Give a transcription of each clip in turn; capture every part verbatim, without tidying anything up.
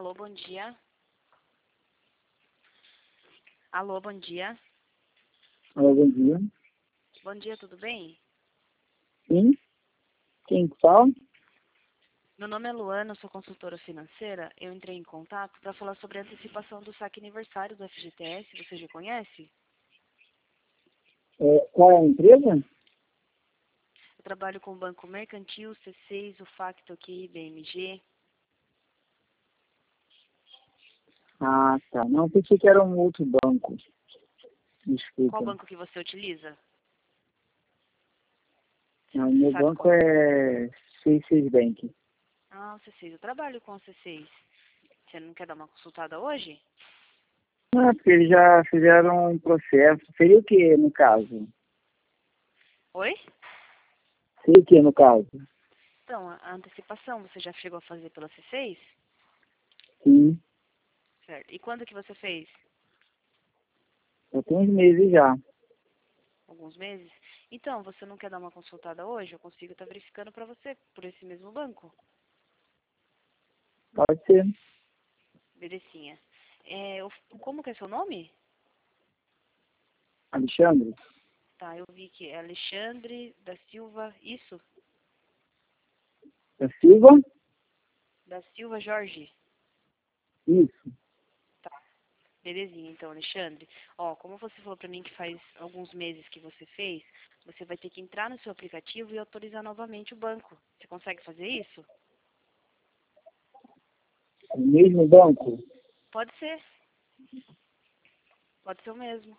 Alô, bom dia. Alô, bom dia. Alô, bom dia. Bom dia, tudo bem? Sim? Quem fala? Meu nome é Luana, sou consultora financeira. Eu entrei em contato para falar sobre a antecipação do saque aniversário do F G T S. Você já conhece? É, qual é a empresa? Eu trabalho com o Banco Mercantil, C seis, o Facto aqui, B M G. Ah, tá. Não, pensei que era um outro banco. Qual Desculpa. banco que você utiliza? Não, Você meu sabe banco qual? é C seis Bank. Ah, o C seis. Eu trabalho com o C seis. Você não quer dar uma consultada hoje? Ah, porque eles já fizeram um processo. Seria o que, no caso? Oi? Seria o que, no caso? Então, a a antecipação você já chegou a fazer pela C seis? Sim. Certo. E quando que você fez? Já tem uns meses já. Alguns meses? Então, você não quer dar uma consultada hoje? Eu consigo estar verificando para você por esse mesmo banco. Pode ser. Belezinha. É, eu- como que é seu nome? Alexandre? Tá, eu vi que é Alexandre da Silva, isso? Da Silva? Da Silva Jorge. Isso. Tá, belezinha, então, Alexandre. Ó, como você falou para mim que faz alguns meses que você fez, você vai ter que entrar no seu aplicativo e autorizar novamente o banco. Você consegue fazer isso? O mesmo banco? Pode ser. Pode ser o mesmo.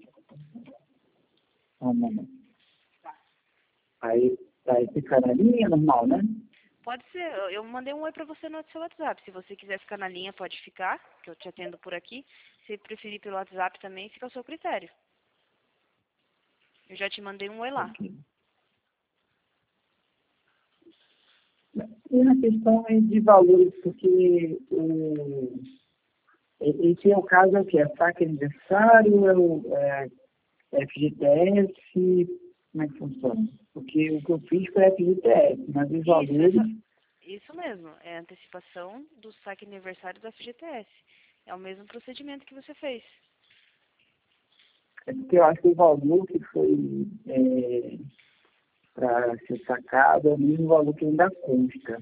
Ah, não. Aí, aí fica na linha normal, né? Pode ser. Eu eu mandei um oi pra você no seu WhatsApp. Se você quiser ficar na linha, pode ficar, que eu te atendo por aqui. Se preferir pelo WhatsApp também, fica ao seu critério. Eu já te mandei um oi lá. Ok. E a questão é de valores, porque o, esse é o caso, é o que? É saque aniversário, é o é, F G T S, como é que funciona? Porque o que eu fiz foi F G T S, mas os Isso, valores, essa, isso mesmo. É a antecipação do saque aniversário do F G T S. É o mesmo procedimento que você fez. é porque eu acho que o valor que foi é, para ser sacado é o mesmo valor que ainda consta.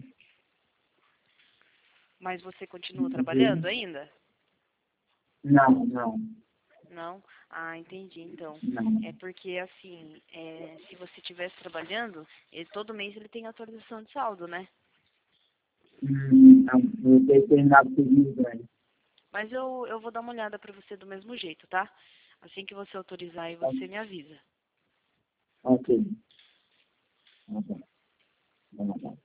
Mas você continua Entendeu? trabalhando ainda? Não, não, Não? Ah, entendi, então. não. É porque, assim, é, se você estivesse trabalhando, ele, todo mês ele tem atualização de saldo, né? Hum, não, no determinado período, né? Mas eu, eu vou dar uma olhada pra você do mesmo jeito, tá? Assim que você autorizar aí, você me avisa. Ok. Tá bom. Vamos lá.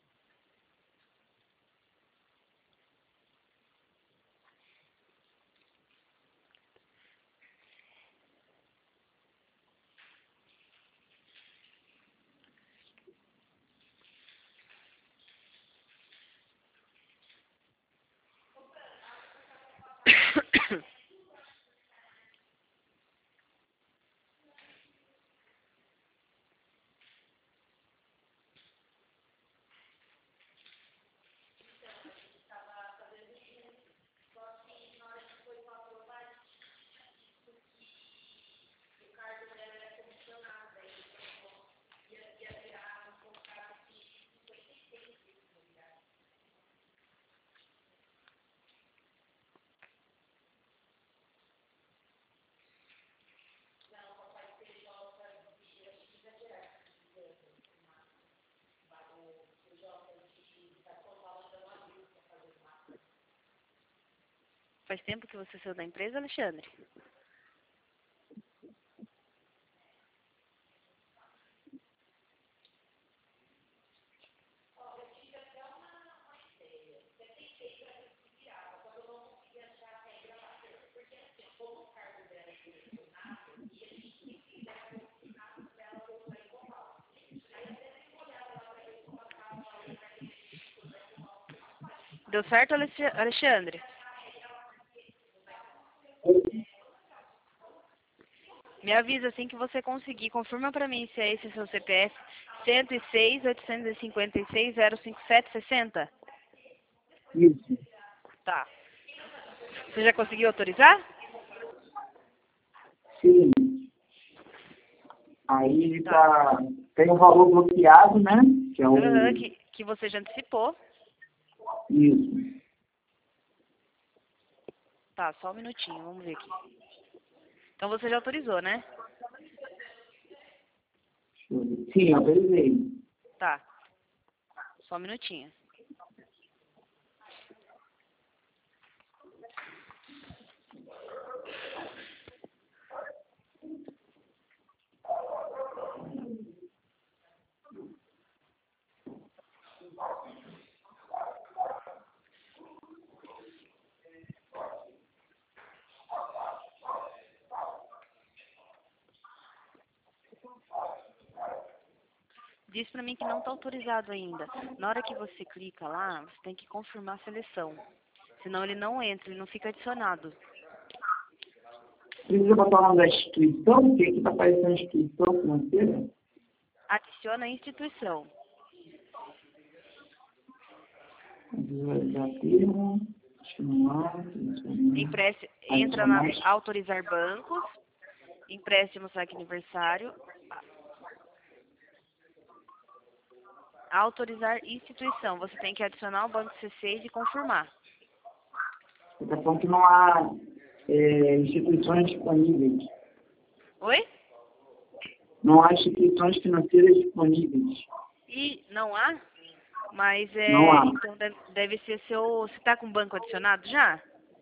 Faz tempo que você saiu da empresa, Alexandre? Deu certo, Alex- Alexandre? Me avisa assim que você conseguir. Confirma pra mim se é esse seu C P F. cento e seis, oitocentos e cinquenta e seis, zero cinco sete, sessenta. Isso. Tá. Você já conseguiu autorizar? Sim. Aí ele tá, tem um valor bloqueado, né? Que é o... Uhum, que, que você já antecipou. Isso. Tá, só um minutinho, vamos ver aqui. Então você já autorizou, né? Sim, autorizei. Tá. Só um minutinho. Diz pra mim que não tá autorizado ainda. Na hora que você clica lá, você tem que confirmar a seleção. Senão ele não entra, ele não fica adicionado. Precisa botar o nome da instituição, porque aqui está aparecendo instituição financeira. Adiciona a instituição. Visualizar termo, chamar, Empreste, entra na autorizar bancos, empréstimo saque aniversário, autorizar instituição. Você tem que adicionar o banco C seis e confirmar. Está falando que não há é, instituições disponíveis. Oi? Não há instituições financeiras disponíveis. E não há? Mas é. Não há. Então deve, deve ser seu. Você está com o banco adicionado já?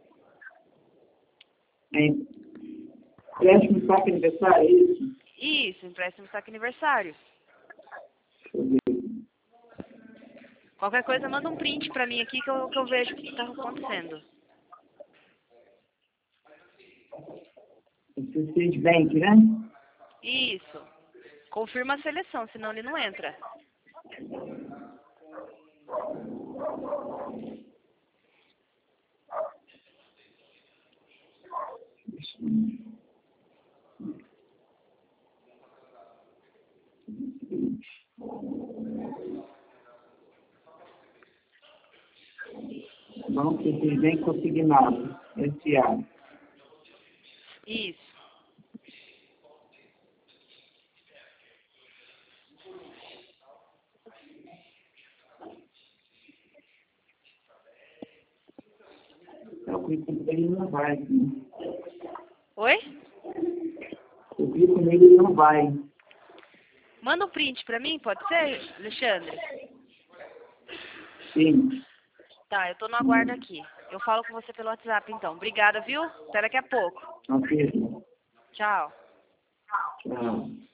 É, empréstimo saque aniversário, é isso? Isso, empréstimo saque aniversário. Deixa eu ver. Qualquer coisa, manda um print pra mim aqui que eu, que eu vejo o que está acontecendo. C seis Bank, né? Isso. Confirma a seleção, senão ele não entra. Banco C seis Bank consignado, S A. Isso. O clico nele não vai. Né? Oi? O clico nele não vai. Manda um print pra mim, pode ser, Alexandre? Sim. Tá, eu tô no aguardo aqui. Eu falo com você pelo WhatsApp, então. Obrigada, viu? Até daqui a pouco. Ok. Tchau. Tchau.